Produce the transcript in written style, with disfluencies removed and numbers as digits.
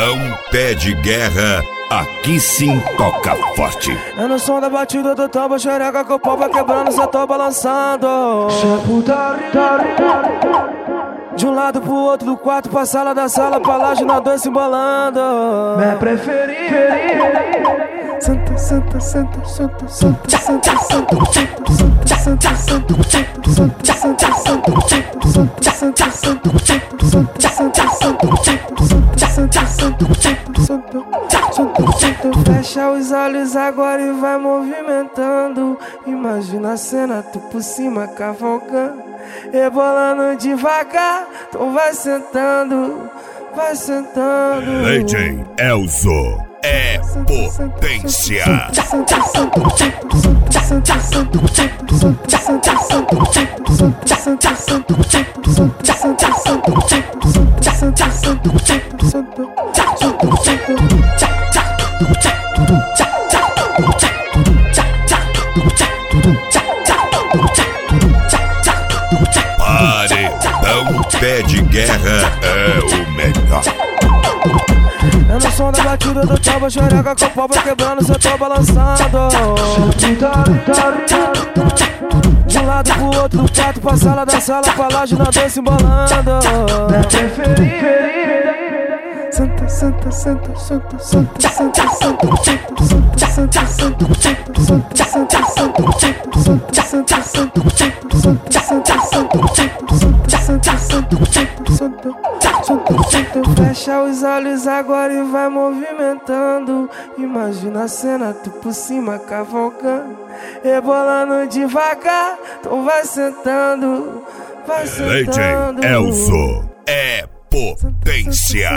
Não pede guerra, aqui sim toca forte. É no som da batida do tambo, xereca que o pau vai quebrando, cê tô balançando. De um lado pro outro, do quarto pra sala, da sala pra laje, nós dois se embolando. Minha preferida. Santa, santa, santa, santa, santa, santa, santa, fecha os olhos agora e vai movimentando. Imagina a cena, tu por cima cavalgando, rebolando devagar. Então vai sentando, vai sentando. DJ Elzo é potência. Paredão Pé de Guerra é o melhor. É no som da batida do tambo, xereca com o pau vai quebrando, cê tô balançando. De um lado pro outro, do quarto pra sala, da sala pra laje, nós dois se embolando. Minha preferida. Santa, santa, santa, santa, santa, santa, santa, santa, fecha os olhos agora e vai movimentando. Imagina a cena, tu por cima cavalgando, rebolando devagar. Então vai sentando, vai sentando. DJ Elzo é potência.